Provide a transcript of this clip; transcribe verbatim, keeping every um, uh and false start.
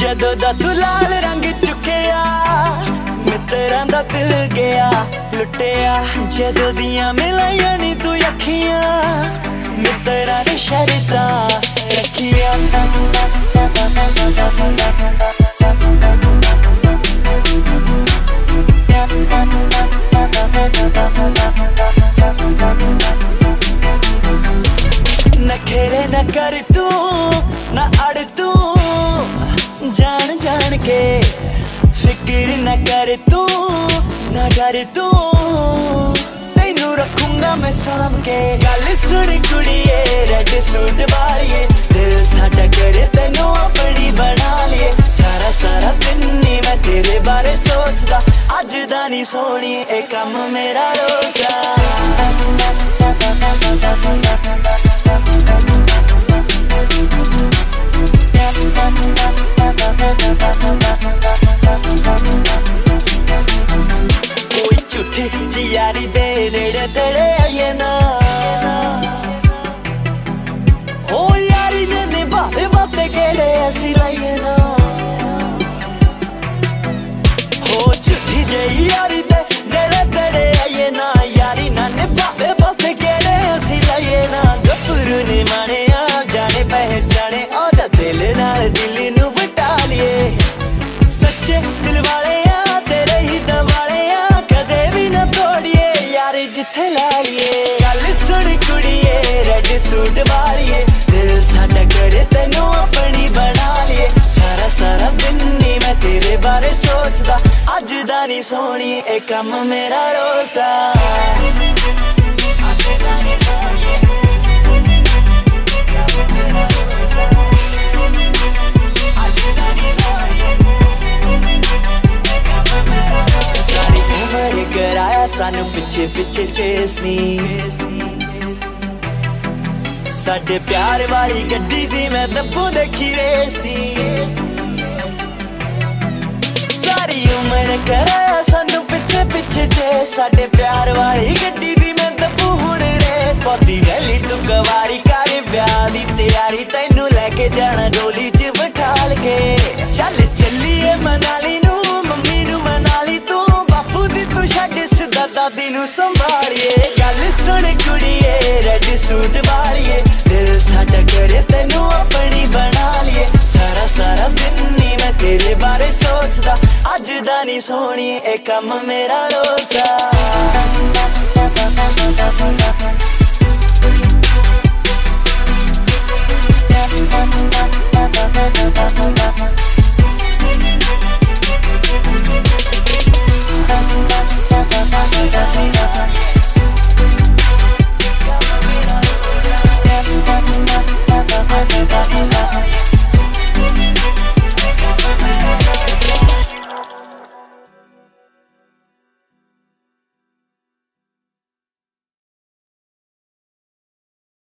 जदों दा तू लाल रंग चुकिया मित्तरां दा दिल गया लुटिया। जदों दियां मिलाइयां नी तू अखियां मित्तरां ने शर्तां रखियां। नखेरे न कर तू न अड़ तू जान जान के, फिक्र न कर तू न डर तू तैनू रखूंगा मैं साम के। गल सुन कुड़िए रेड सूट वालिए दिल साडा करे तैनू अपनी बना लिए। सारा सारा दिन नी मैं तेरे बारे सोचदा अज दा नी सोनी ए कम मेरा रोज दा। कोई झूठी जी यारी दे नेड़े तेरे आइए ना हो यारी ने निभावे बातें केड़े ऐसी लाइए ना हो झूठी जी यारी दे नेड़े तेरे आइए ना यारी ना निभावे बातें केड़े ऐसी लाइए ना। गफरू ने माने आ जाने पहचाने आजा दिल नाल दिल नू बटा लिए। सच्चे दिल वाले आ तेरे ही दवाले आ कदे भी ना तोड़िए यार जिथे ला लिए। गल सुन कुड़िए रेड सूट वालिए दिल साडा करे तैनू अपनी बना लिए। सारा सारा दिन नी मैं तेरे बारे सोचदा अज दा नी सोनी ए कम मेरा रोज दा। अज दा नी सोनी कराया सानू पिछे पिछे चेसनी साडे प्यार वाली गड्डी दी मैं दब्बू देखी रेसनी। सारी उम्र कराया सानू पिछे पिछे चेस साडे प्यार वाली गड्डी दी मैं दब्बू हुण रेस। पौती वैली तू कवारी कर ब्याह दी तैयारी तैनू लेके जाना डोली च बिठाल के। चल चलिए मनाली नू मम्मी नू मनाली तू बापू दी तू छड्ड सिद्धा दादी नू संभालिए। गल सुन कुड़िए रेड सूट वालिए दिल साडा करे तैनू अपनी बना लिए। सारा सारा दिन नी मैं तेरे बारे सोचदा अज दा नी सोनी ए कम मेरा रोज दा।